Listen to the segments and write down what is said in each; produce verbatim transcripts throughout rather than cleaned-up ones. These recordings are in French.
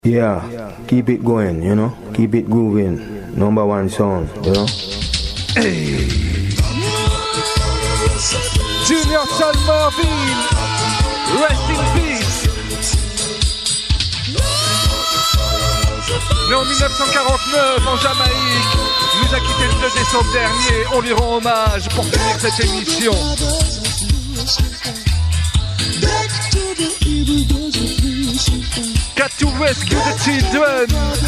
Yeah, keep it going, you know, keep it grooving. Number one song, you know. Hey. Junior Sean Marvin, rest in peace. Né en dix-neuf cent quarante-neuf en Jamaïque, il nous a quitté le deux décembre dernier. On lui rend hommage pour finir cette émission. Got to rescue the children.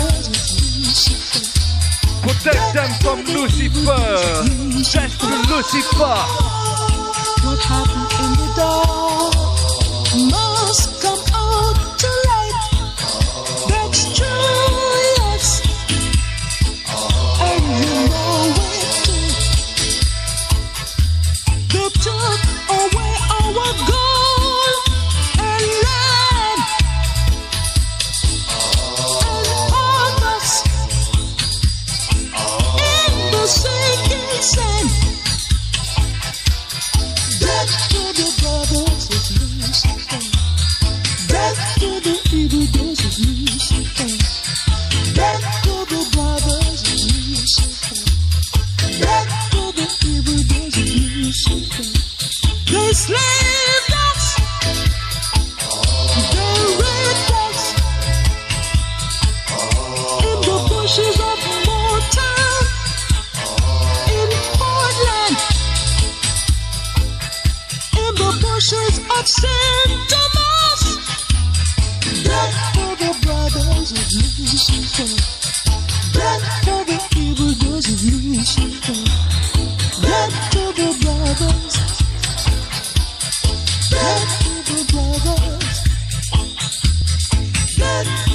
Protect them from Lucifer. Death to Lucifer. What happened in the dark must come out to light. That's true, yes. And you know it too. They took away our gold and land and hung us in the sinking sand. Death to the brothers of Lucifer. Death to the evil days of Lucifer. Death to the brothers of Lucifer. Death to the evil days of Lucifer. They slaved us. They raped us. In the bushes of Motown. In Portland. In the bushes of Saint Thomas. Death for the brothers of Lucifer. Death for the evil days of Lucifer. Death to the brothers. Death to the brothers. Death.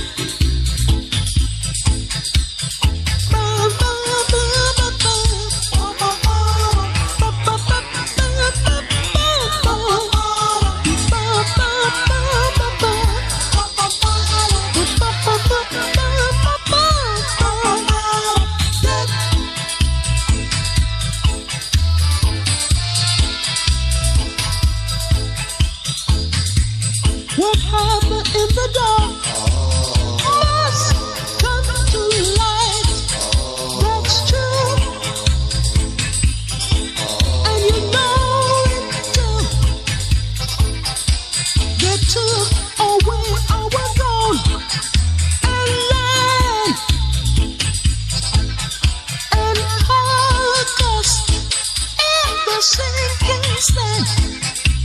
What happened in the dark must come to light. That's true, and you know it too. They took away our gold and land and hung us in the sinking sand.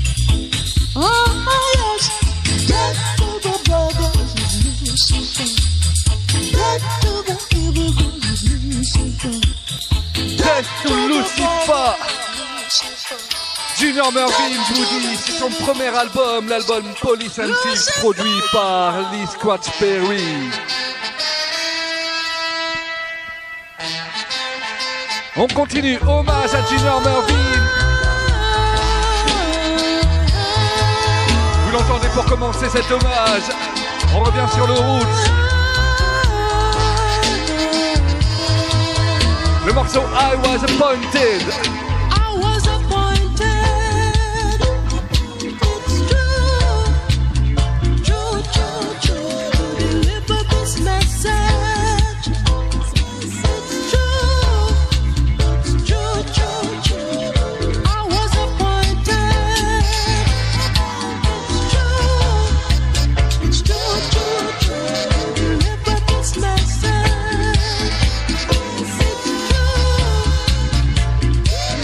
Oh yes. Death to the brothers of Lucifer. Death to the evil gods of Lucifer. Death to Lucifer. Junior Marvin, je vous dis, c'est son premier album, l'album Police and Thieves, produit par Lee Scratch Perry. On continue, hommage à Junior Marvin. Vous l'entendez pour commencer cet hommage. On revient sur le roots. Le morceau I Was Appointed. I was appointed. It's true, true, true, true. To deliver this message. It's true, it's true, true, true. I was appointed. It's true, true, true. To deliver this message. It's true.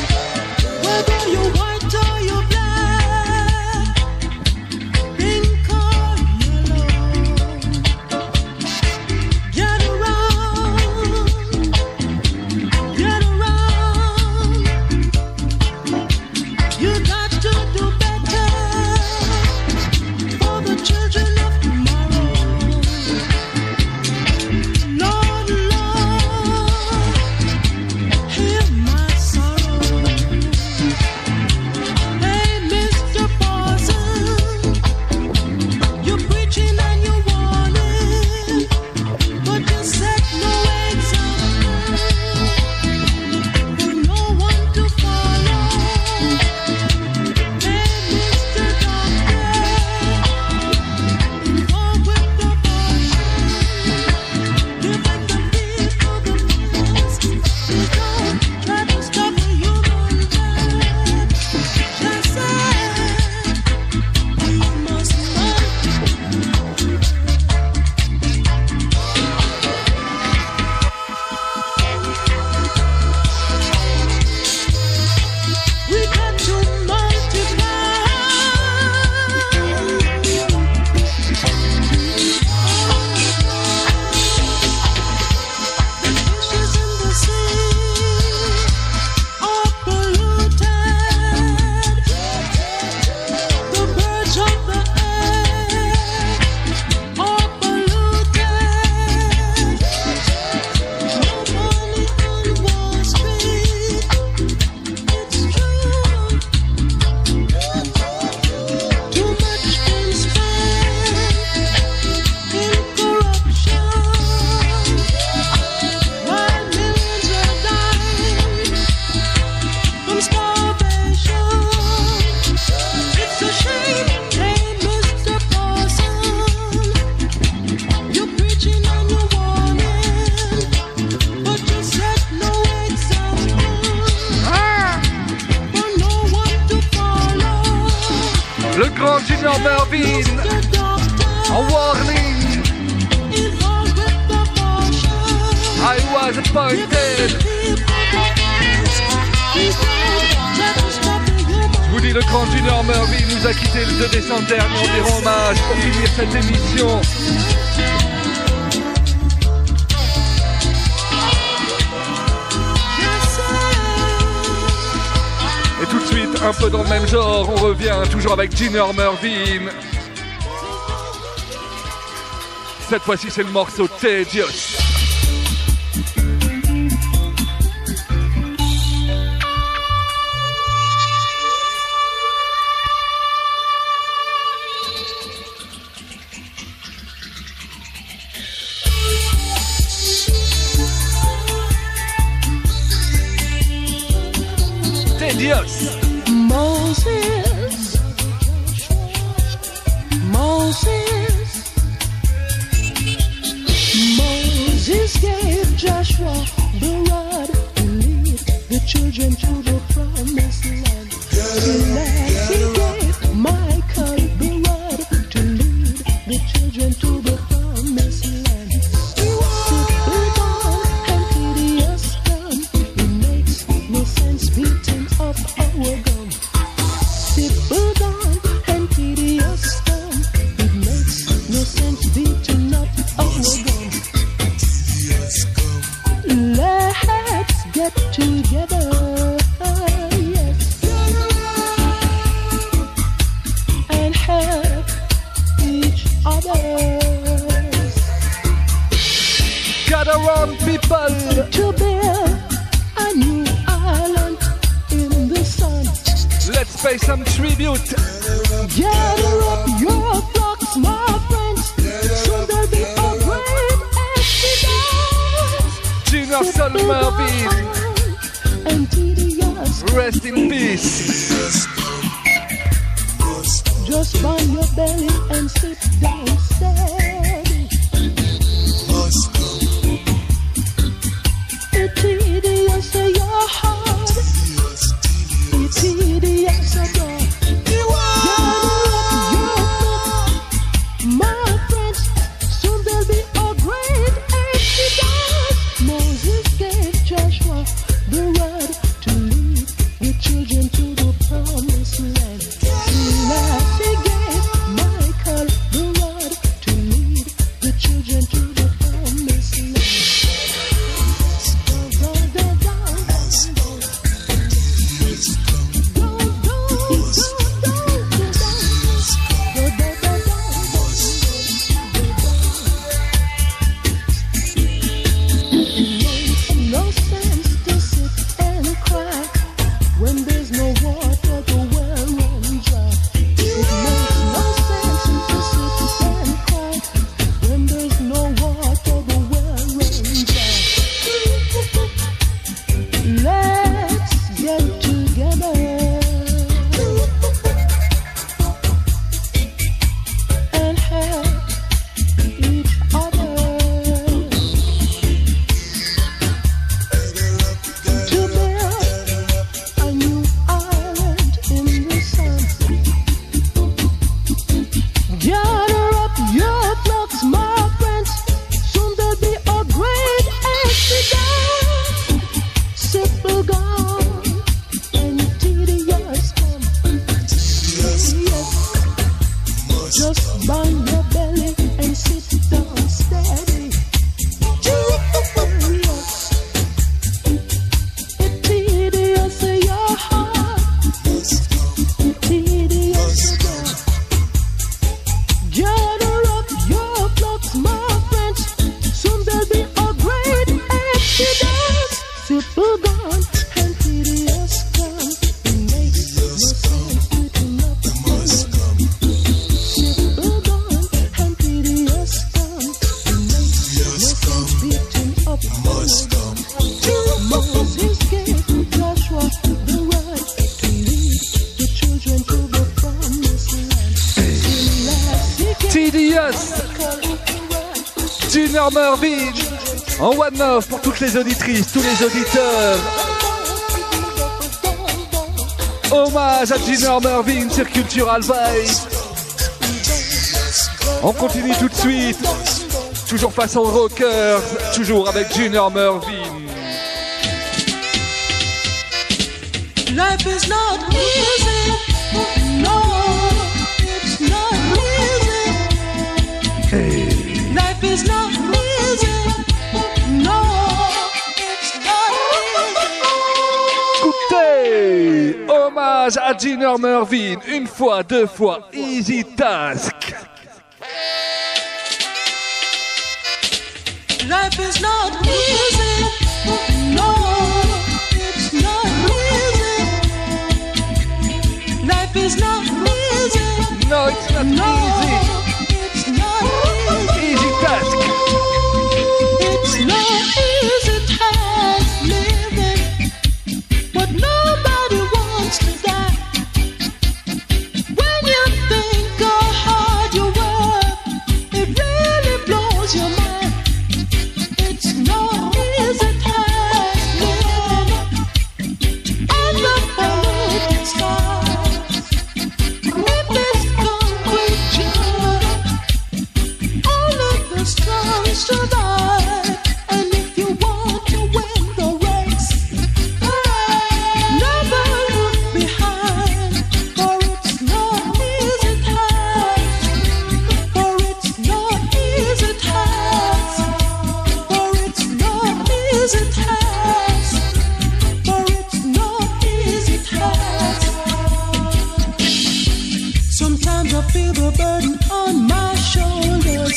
Disappointed. Je vous dis, le grand Junior Murvin nous a quitté le deux décembre dernier. On lui rend hommage pour finir cette émission. Et tout de suite, un peu dans le même genre, on revient toujours avec Junior Murvin. Cette fois-ci, c'est le morceau Tedious. Tedious. Moses, Moses, Moses gave Joshua the rod to lead the children to the promised land. He gave Michael the rod to lead the children to the promised land. Simple God and hideous gun, it makes no sense beating up our gun. Simple God and hideous gun, it makes no sense beating up our gun. Let's get together, yes, and help each other Gather round, people. to build a new island in the sun. Let's pay some tribute. Gather up your flocks, my friends, so there'll be a great exodus. Junior Son Murvin, And tedious, rest in peace. just burn your belly and sit down steady. It's tedious to your heart. It's tedious to your my friends, soon there'll be a great exodus. Moses gave Joshua the rod to lead the children to the promised land. Selassie gave Michael the rod to lead the children to the promised land. Go, go, go, go. Go, go, go, go, go, go. Go, go, go, go. No sense to sit and cry when there's no water, the well runs dry. It makes no sense to sit and cry when there's no water, the well runs dry. Let's get together and help each other to build a new island in the sun. Gather up your flocks, my friends, soon there'll be a great exodus. Simple God and tedious come. Yes, just burn your belly and sit down steady. Yes, it's tedious to your heart. It's tedious to your gather up your flocks, my friends, soon there'll be a great exodus. Simple God and hideous come, it makes no sense beating up our gun. Simple God and hideous come, it makes no sense beating up our gun. Moses gave Joshua the right to lead the children to the promised land. Selassie gave Tedious. Michael the right. Junior Murvin. En one love pour toutes les auditrices, tous les auditeurs. Hommage à Junior Murvin sur Cultural Vibes. On continue tout de suite. Toujours façon rocker, toujours avec Junior Murvin. Life is not easy. No, it's not easy. Hey. Life is not easy. No, it's not easy. Écoutez, hommage à Gina Mervin, une fois, deux fois, Easy Task. Life is not easy. No, it's not easy. Life is not easy. No, it's not No, easy. it's not easy. Easy Task. It's not easy task living, but nobody wants to die. When you think how hard you work, it really blows your mind. It's not easy task living under polluted skies. In this concrete jungle, only the strong survive. And if you want to win the race, never look behind. For it's not easy task. For it's not easy task. For it's not easy task. For it's not easy task. Sometimes I feel the burden on my shoulders,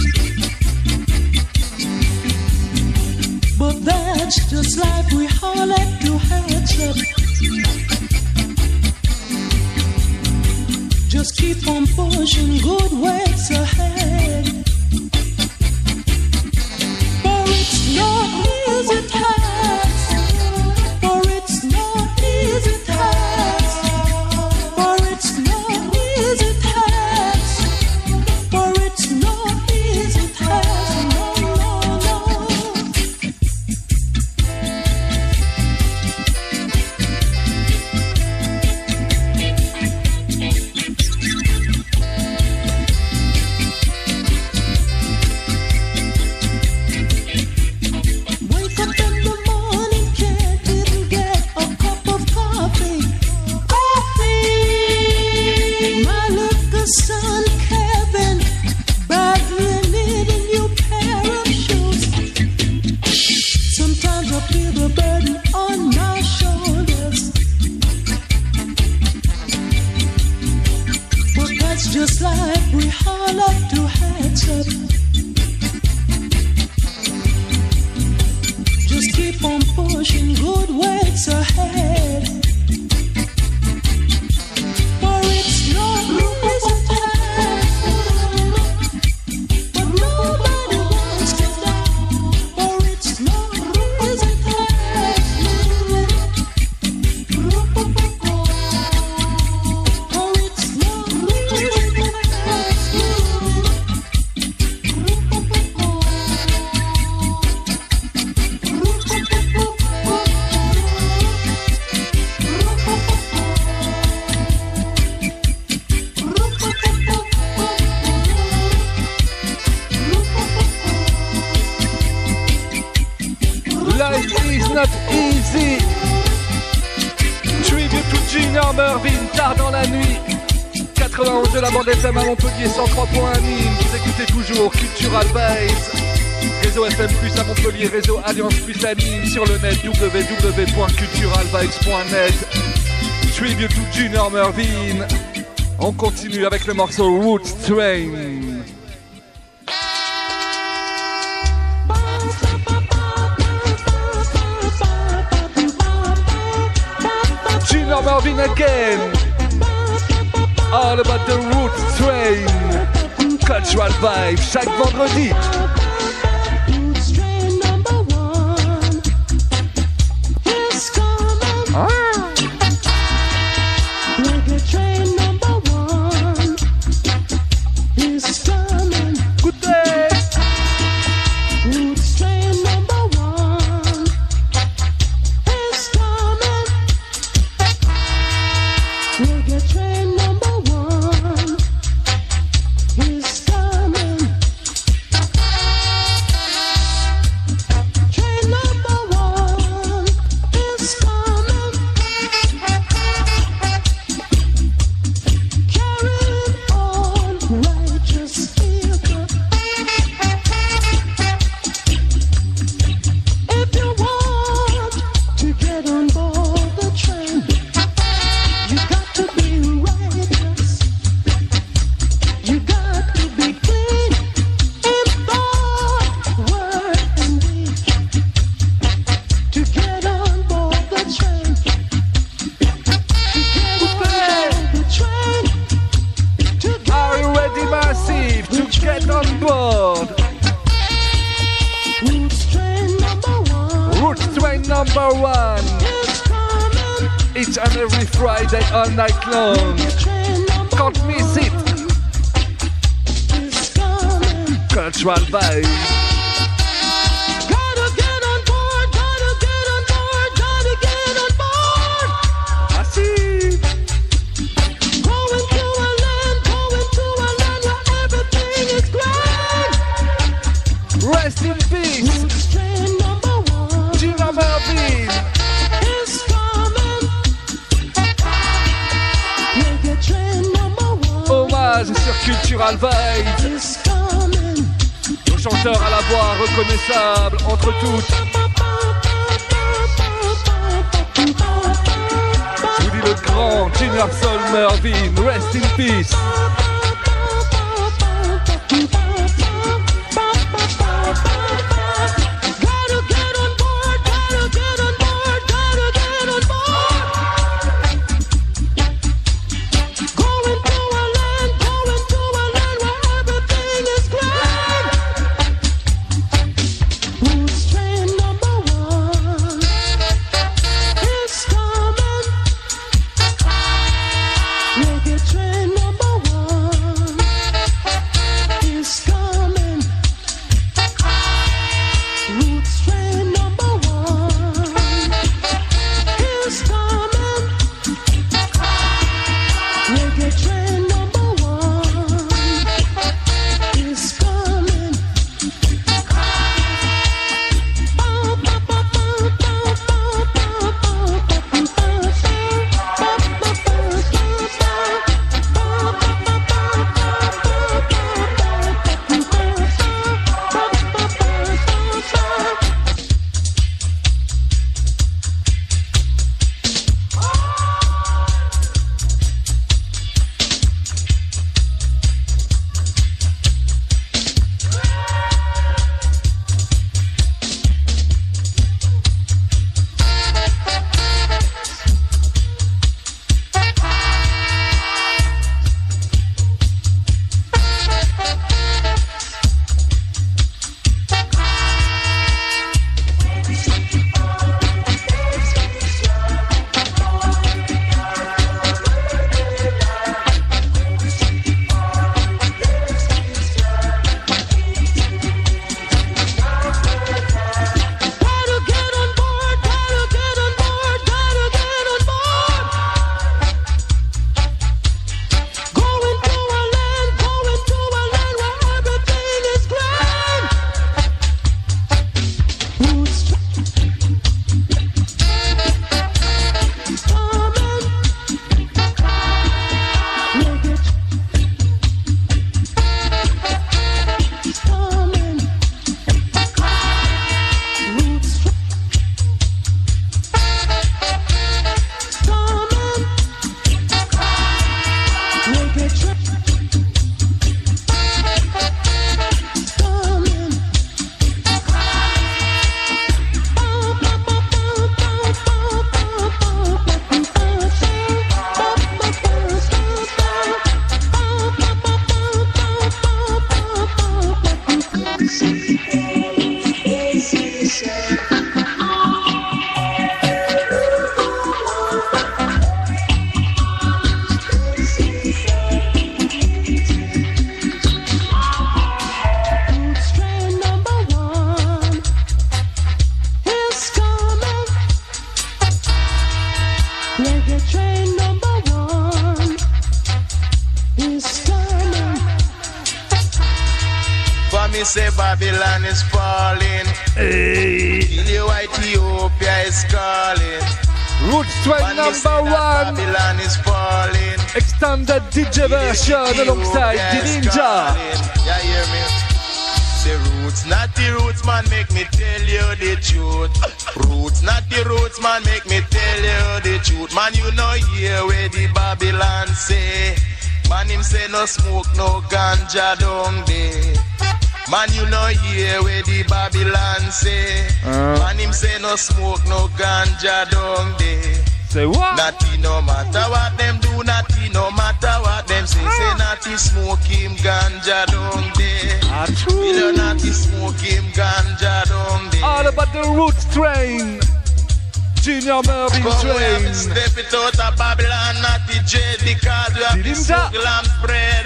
but that's just life. We all have to heads up. Just keep on pushing, good ways ahead. For it's not easy task. For it's not easy task. For it's not easy task. For it's not easy task. No, no, no. Wake up in the morning, can't even get a cup of coffee. Coffee! My little son Kevin badly need a new pair of shoes. Sometimes I feel the burden on my shoulders, but that's just life. We all have to heads up. Just keep on pushing, good ways ahead. For it's not easy task, but nobody wants to die. For it's not easy task. For it's not easy Life is not easy. Tribute to Gina Mervin, tard dans la nuit. quatre-vingt-onze de la bande F M à Montpellier, cent trois point un Nîmes. Vous écoutez toujours Cultural Vibes. Réseau F M plus à Montpellier, réseau Alliance plus à Nîmes. Sur le net w w w point cultural vibes point net. Tribute to Gina Mervin. On continue avec le morceau Roots Train. Gina Mervin again. All about the Roots Train. Cultural Vibe chaque vendredi. Roots train number one is coming. Ah. Reggae train number one is coming. Écoutez. Roots train number one is coming. Reggae train number one is coming. number one. Each and every Friday all night long. Can't miss it. Cultural vibe. Gotta get on board, gotta get on board, gotta get on board. I see. Going to a land, going to a land where everything is great. Rest in peace. Train number one Gina Mervin. is coming. Reggae train number one Hommage sur Cultural Vibe. is coming. Nos chanteurs à la voix reconnaissables entre toutes. Je vous dis le grand Junior Soul Mervin. Rest in peace. Gotta get on board, gotta get on board, gotta get on board. Going to a land, going to a land where everything is great. Roots train number one is coming. Reggae train number one is coming. Roots train number one is coming. Reggae train number one is coming. Gotta get on board, gotta get on board, gotta get on board. Going to a land, going to a land where everything is great. Roots coming. Reggae coming. Roots coming. Reggae coming. Roots train number one is coming. Reggae train number one is coming. For me say Babylon is falling. Hey. Ilio Ethiopia is calling. Roots For Train me say number that one. Babylon is falling. Extended D J version alongside Ethiopia the is Ninja. calling. Yeah, hear me? The roots, not the roots, man, make me tell you the truth. Roots, not the roots, man, make me tell you the truth. Man, you know hear where the Babylon say. Man, him say no smoke, no ganja down there. Man, you know hear where the Babylon say. Uh. Man, him say no smoke, no ganja down there. Say what? Natty no matter what them do, natty no matter what them say. Say natty smoke him ganja down there. Ah, true. Will you natty smoke him ganja down there? All about the Roots Train. Junior Mervyn But we have to Train. step it out of Babylon, not the dread, because we have to soak lamb's bread.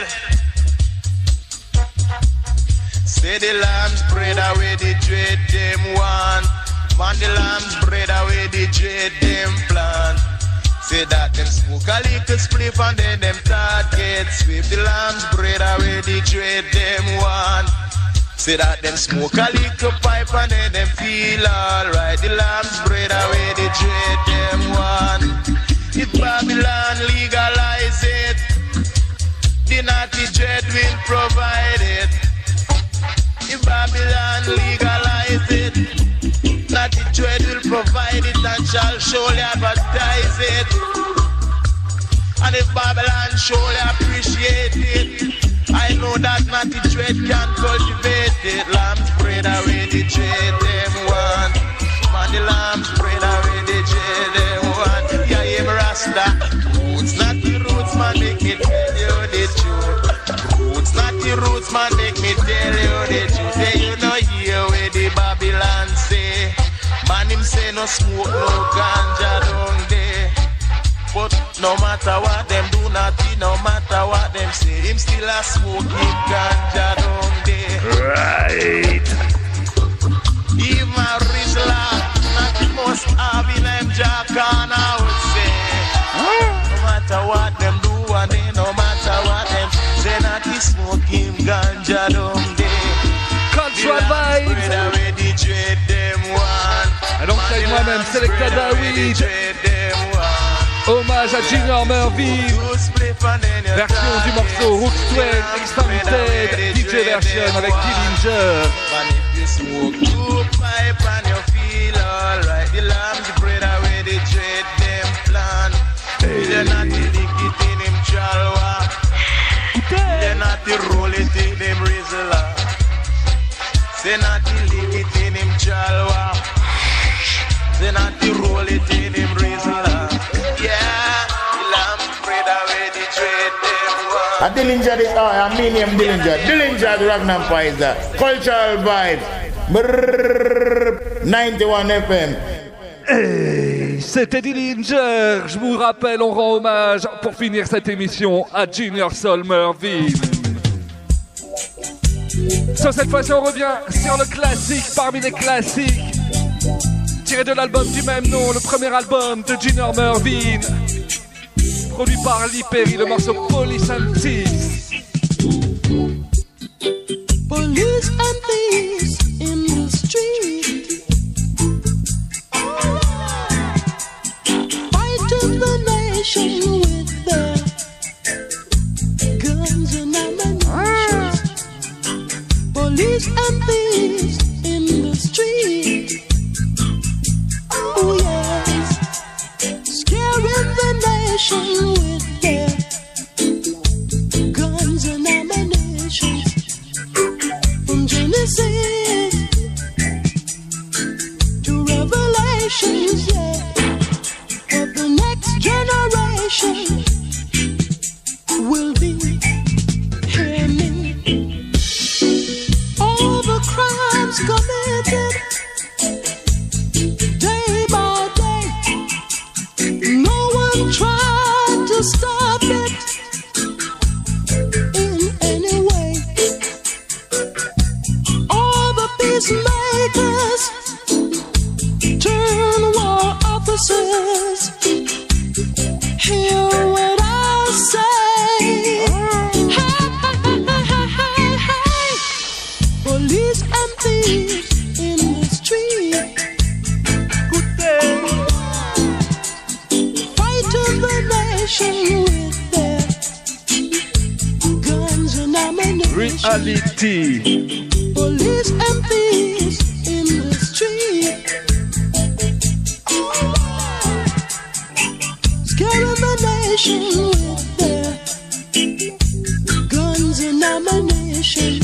Say the lamb's bread away the dread them want. Man the lamb's bread away the dread them plan. Say that them smoke a little spliff and then them start get sweep. The lamb's bread away the dread them want. Say that them smoke a little pipe and then them feel alright. The lamb's bread away the dread them want. If Babylon legalize it, the naughty dread will provide it. If Babylon legalize it, naughty dread will provide it and shall surely advertise it. And if Babylon surely appreciate it, I know that naughty dread can cultivate it. Lamb's bread away the dread them want. Man the lamb's bread away the dread them want. Yeah, yeah, me Rasta. Roots not the roots, man, make me tell you the truth. Roots not the roots, man, make me tell you the truth. Say you know hear where the Babylon say. Man him say no smoke, no ganja down there. But no matter what them do, nothing, no matter what them say, him still a smoke him ganja down there. Right. Even a Rizla, nothing must have in them Jackana would say. No matter what them do, and they no matter what them say, not he smoke him ganja down there. Cultural vibes. Alongside moi-même, Selecta David. Hommage à Junior Mervyn. Version du morceau Roots Train Expanded D J version avec Dillinger. They're not the roll it in them Rizla. Say not the lick it in him Jalwa. Say not the roll it in him Rizla. Yeah, the lamb bread away the trade them one. A Dillinger is, oh, I mean him Dillinger. Dillinger the Ragnar Pfizer. Cultural vibe. Brrrr, ninety-one F M. Hey, c'était Dillinger. Je vous rappelle, on rend hommage pour finir cette émission à Junior Soul Mervyn. So, cette fois-ci, on revient sur le classique parmi les classiques, tiré de l'album du même nom, le premier album de Junior Mervyn, produit par Lee Perry, le morceau Police and Thieves. Police and thieves in the street, fighting the nation with their guns and ammunition. Police and thieves in the street, oh yes, scaring the nation with their guns and ammunition. From Genesis to Revelations, yeah, but the next generation will be hearing me. All the crimes committed day by day, no one tried to stop it in any way. All the peacemakers turn war officers. Hear what I say. Hey, hey, hey, hey. Police and thieves in the street, good day, fighting the nation with their guns and ammunition. Reality. Police and thieves in the street, scaring the nation with their guns and ammunition.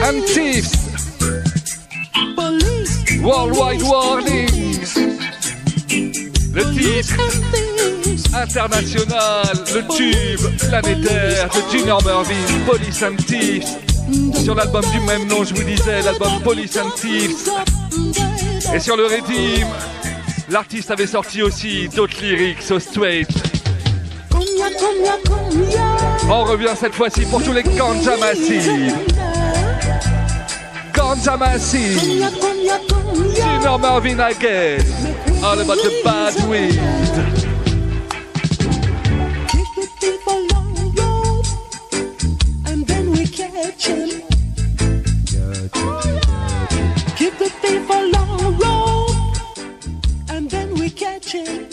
and Thieves. Worldwide Warning. Le titre international, le tube planétaire de Junior Murvin, Police and Thieves. Sur l'album du même nom, je vous disais, l'album Police and Thieves. Et sur le Redeem, l'artiste avait sorti aussi d'autres lyrics au straight. On revient cette fois-ci pour tous les Ganja Massive. Ganja Massive. Junior Murvin again. All about the bad weed. Keep the people on the road, and then we catch him. Keep the people on the road, and then we catch him.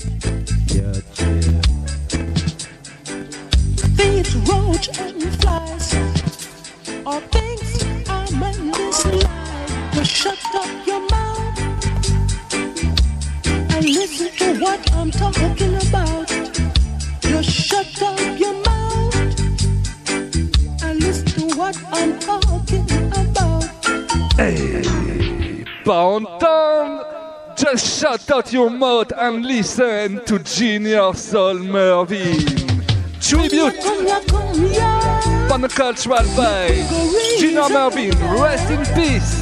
Thieves, roach, and flies are things I meant this life. But shut up your mouth and listen to what I'm talking about. Just shut up your mouth and listen to what I'm talking about. Hey, pas entendre. Just shut out your mouth and listen to Junior Soul Murvin. Tribute on the cultural vibe. Junior Murvin, rest in peace.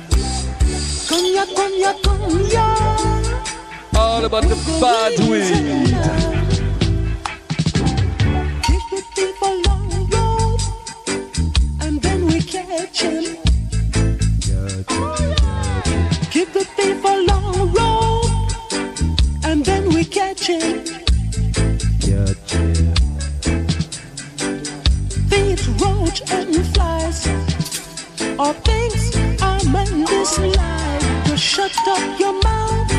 All about the bad weed. Keep the people on the road, and then we catch him. Keep the people on the road, and then we catch him. Thieves, roach, and flies are things I meant this life. Just shut up your mouth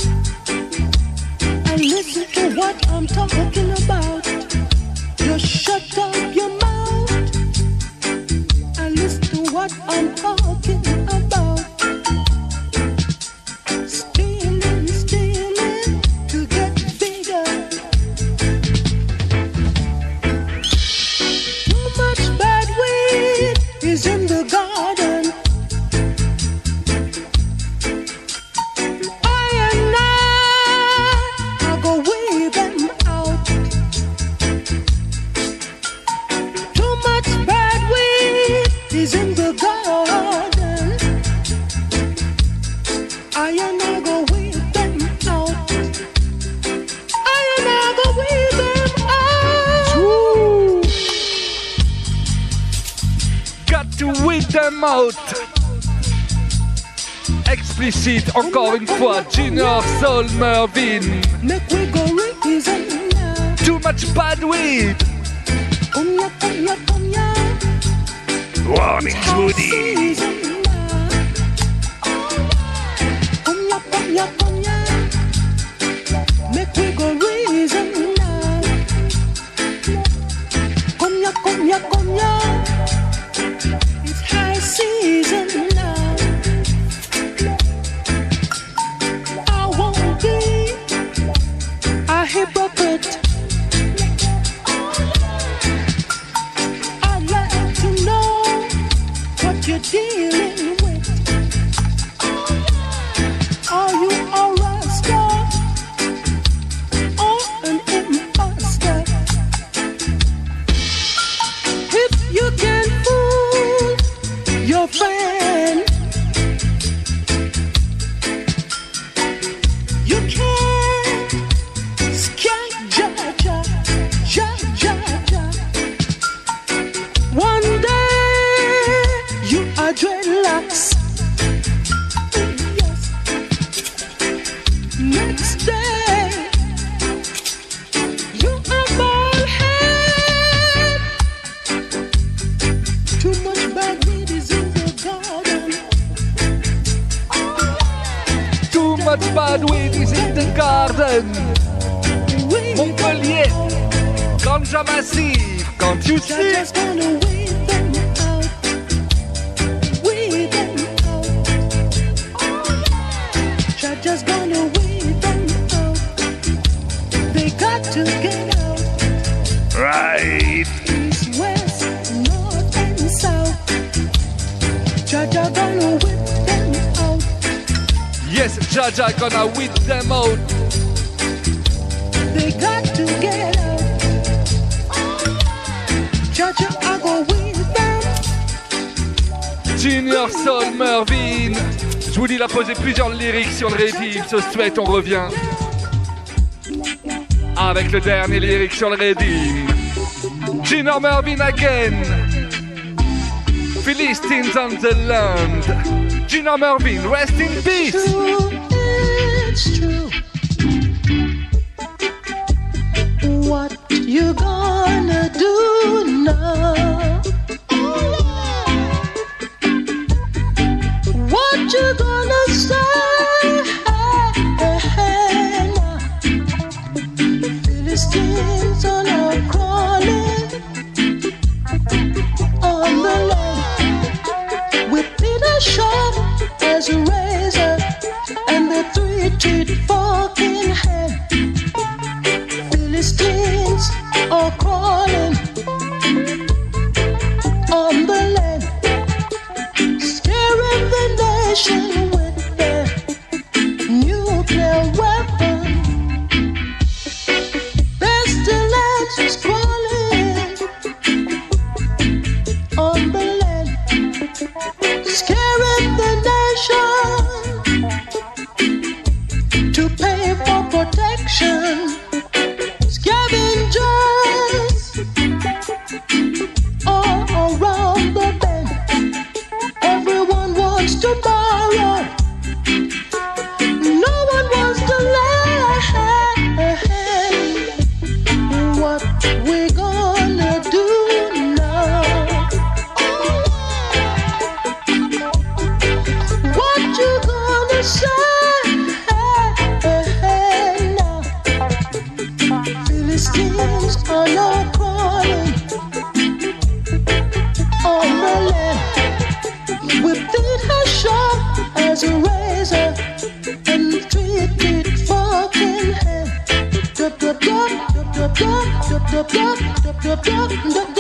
and listen to what I'm talking about. Just shut up your mouth and listen to what I'm talking about. Stealing, stealing to get bigger. Too much bad weed is in the garden. I and I, I go weed them out. Too much bad weed is in the garden. I and I go weed them out. I and I go weed them out. Got to weed them out. Explicite, encore une fois, Junior Soul Murvin. Make we go reason now. Too much bad weed. Come ya, come ya, come ya. Warning, Woody. Season now. Come ya, come ya, come ya. Make we go reason now. Come ya, come ya, come ya. It's high season now. I won't be a hypocrite. I'd like to know what you're dealing with. Are you a rasta or an imposter? If you can fool your friend, you can't scare ja ja ja ja ja. One day you are dreadlocks. Yes. Next day you are bald head. Too much bad weed is in the garden. Too much bad weed is in the garden. Weed Montpellier, Ganja Massive, can't you Jah see? just gonna weed them out. Weed them out. Jah just gonna weed them out. They got to get out. Right. East, west, north, and south. Jaja gonna whip them out. Yes, Jaja gonna whip them out. They got to get out. Jaja, I go whip them. Junior Soul Mervyn. Je vous dis, il a posé plusieurs lyrics sur le Redeem. So straight, on revient avec le dernier lyric sur le Redeem. Junior Mervyn again. Philistines on the land. Junior Mervyn, rest in peace. True, it's true. What you gonna do now? What you gonna say now? Philistines are now crawling on the land with Peter sharp as a razor and the three-teeth fork in hand. Philistines are crawling on the land, scaring the nation with their nuclear weapon. Pestilence is crawling on the land, scaring the nation to pay for protection. Scavengers all around the bend. Everyone wants to borrow. No one wants to lend. What we gonna do now? What you gonna say now? Philistines are now crawling on the land with feet as sharp as a razor and three-teeth fork in hand. Dup, dup, dup, dup, dup, dup, dup, dup, dup, dup, dup, dup,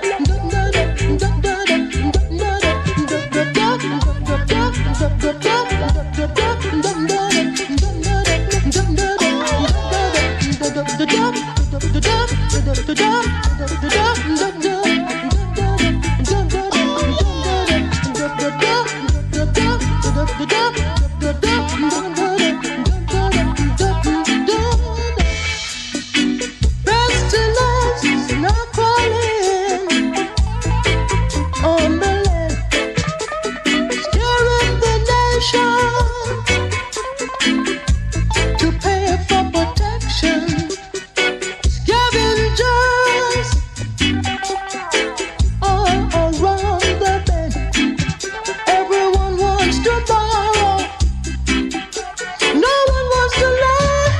Pestilence is now crawling on the land, scaring the nation to pay for protection. Scavengers all around the bend. Everyone wants to borrow. No one wants to lend.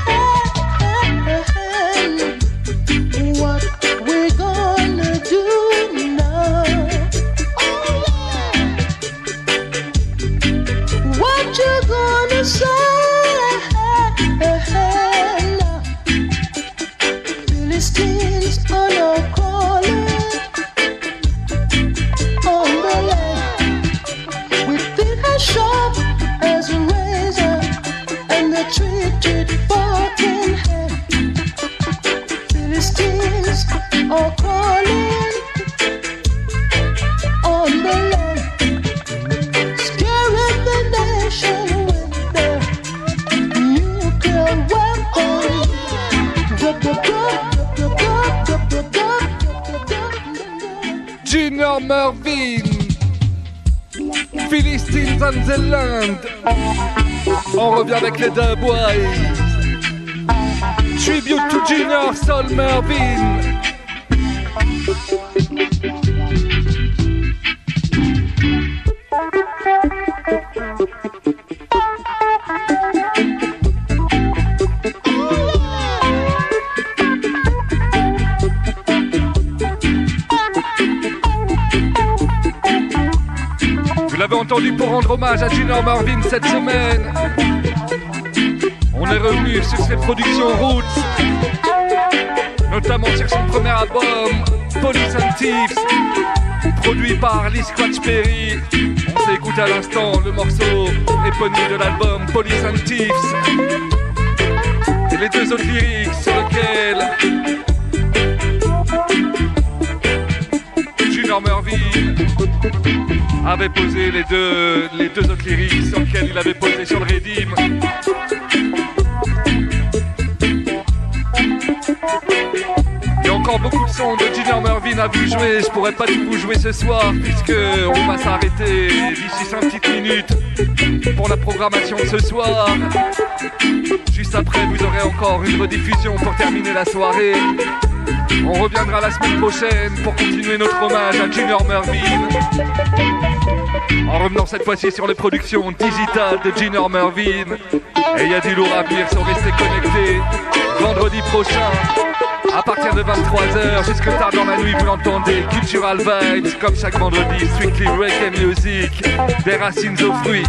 What we gonna do now? What you gonna say now? Philistines are now crawling on the land with feet as sharp as a razor and the three-teeth fork in hand. Philistines are crawling on the land, scaring the nation with their nuclear weapons. Dup, dup, dup, dup, dup, dup, dup, dup, dup, dup. Junior Mervyn. Philistines on the land. On revient avec les deux boys. Tribute to Junior Soul Mervyn. Vous l'avez entendu, pour rendre hommage à Junior Mervyn cette semaine, on est revenu sur ses productions Roots, notamment sur son premier album Police and Thieves, produit par Lee Scratch Perry. On s'est écouté à l'instant le morceau éponyme de l'album Police and Thieves. Et les deux autres lyrics sur lesquels Junior Murvin avait posé les deux, les deux autres lyrics sur lesquels il avait posé sur le Redeem. Il y a encore beaucoup de sons de Junior Murvin à vous jouer. Je pourrais pas tout vous jouer ce soir puisque on va s'arrêter d'ici cinq petites minutes pour la programmation de ce soir. Juste après, vous aurez encore une rediffusion pour terminer la soirée. On reviendra la semaine prochaine pour continuer notre hommage à Junior Murvin. En revenant cette fois-ci sur les productions digitales de Junior Murvin. Et il y a du lourd à venir, so restez connectés. Vendredi prochain, à partir de vingt-trois heures, jusque tard dans la nuit, vous l'entendez, Cultural Vibes, comme chaque vendredi, strictly reggae music, des racines aux fruits.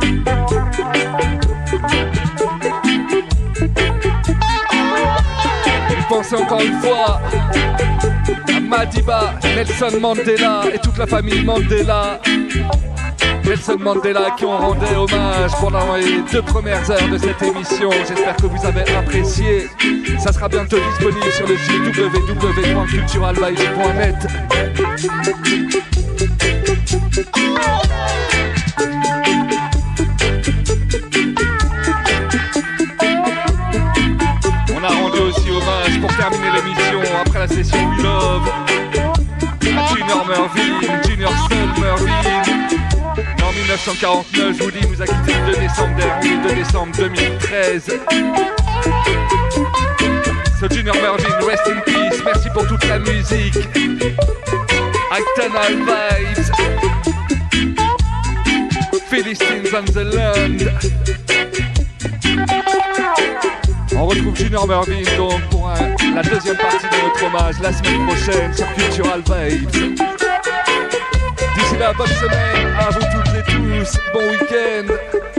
Pensez encore une fois à Madiba, Nelson Mandela et toute la famille Mandela. Nelson Mandela qui ont rendu hommage pendant les deux premières heures de cette émission. J'espère que vous avez apprécié. Ça sera bientôt disponible sur le site w w w point cultural vibes point net. On a rendu aussi hommage pour terminer l'émission après la session We Love à Junior Murvin, Junior Soul Murvin. En dix-neuf cent quarante-neuf, je vous dis, il nous a quitté le deux décembre dernier, deux décembre deux mille treize. So Junior Murvin, rest in peace, merci pour toute la musique. Actonal Vibes, Philistines on the Land. On retrouve Junior Murvin donc pour un, la deuxième partie de notre hommage la semaine prochaine sur Cultural Vibes. D'ici là, bonne semaine à vous toutes et tous, bon week-end.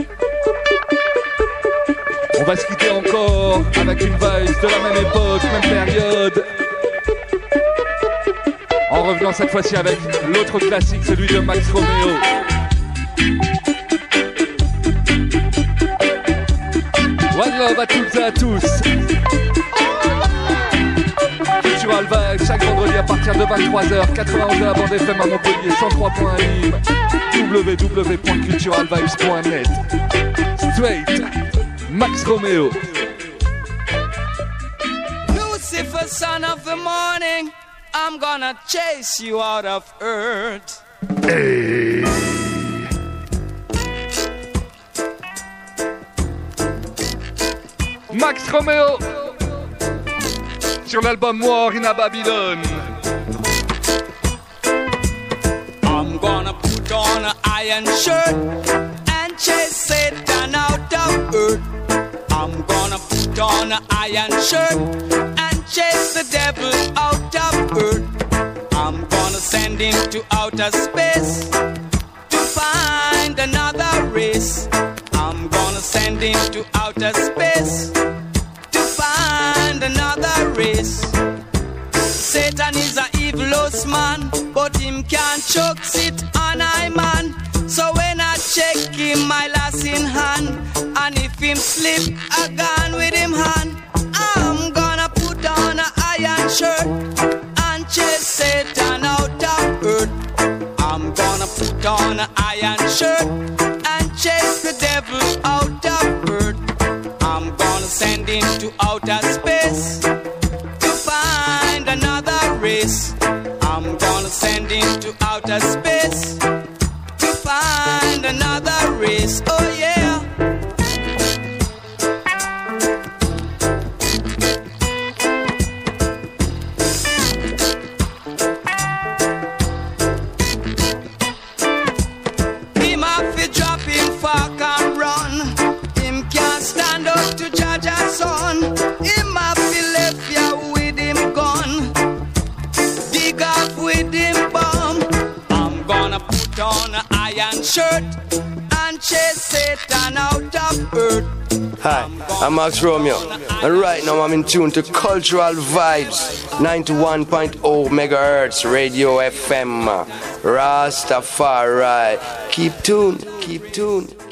On va se quitter encore avec une vibe de la même époque, même période. En revenant cette fois-ci avec l'autre classique, celui de Max Romeo. One love à toutes et à tous. Cultural Vibe, chaque vendredi à partir de vingt-trois heures, quatre-vingt-onze de la bande F M à Montpellier, cent trois point un Nîmes, w w w point cultural vibes point net. Straight, Max Romeo. Lucifer, son of the morning, I'm gonna chase you out of earth. Hey. Max Romeo sur l'album War in a Babylon. I'm gonna put on an iron shirt and chase Satan out of earth. I'm gonna put on an iron shirt and chase the devil out of earth. I'm gonna send him to outer space to find another race. I'm gonna send him to outer space to find another race. Satan is a evilous man, but him can't choke sit on I man. So when I check him, my lass in hand, and if him slip, I gone with him hand. I'm gonna put on an iron shirt and chase Satan out of earth. I'm gonna put on an iron shirt and chase the devil out of earth. I'm gonna send him to outer space to find another race. I'm gonna send him to outer space to find another race. Oh yeah. Him have to drop him fuck and run. Him can't stand up to judge a son. Him have to left ya with him gun. Dig off with him bomb. I'm gonna put on an iron shirt and chase Satan out of earth. Hi, I'm Max Romeo, and right now I'm in tune to Cultural Vibes, ninety-one point oh megahertz Radio F M. Rastafari. Keep tuned, keep tuned.